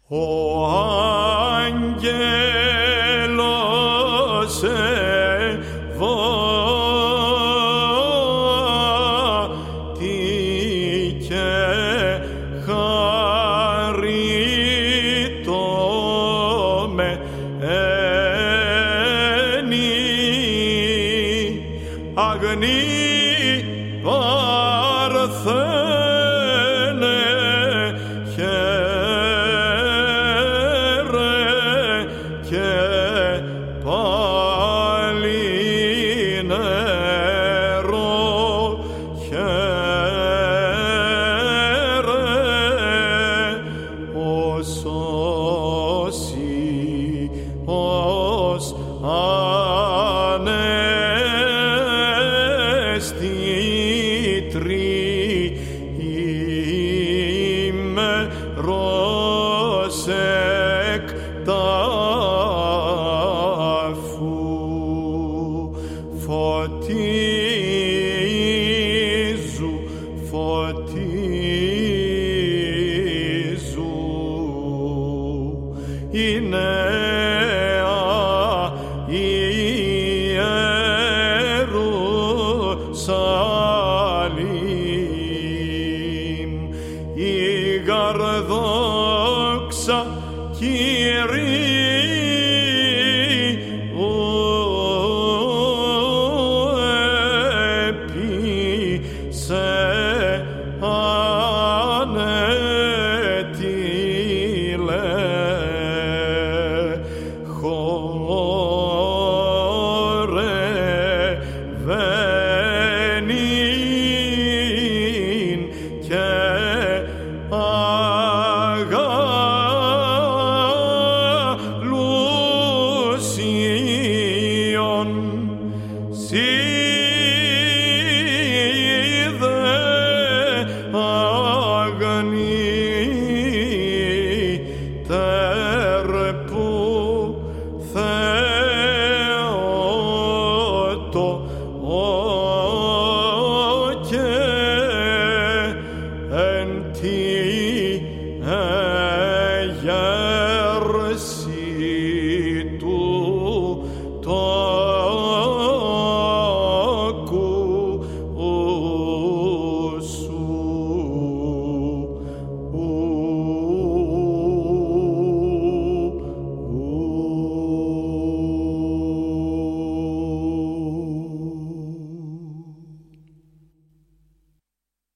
Ο άγγελος ευώτη και χαρίτω με αγνή παρθένε χαίρε και πάλι νερό χαίρε ως ημέρος εκ τάφου φωτίζου η νέα Ιερουσαλήμ, η γαρδόξα Κυρίου επί σε ανέτειλε χορευένην και αγαλούσιον σίδε αγνή τερπού Θεότο και εν τη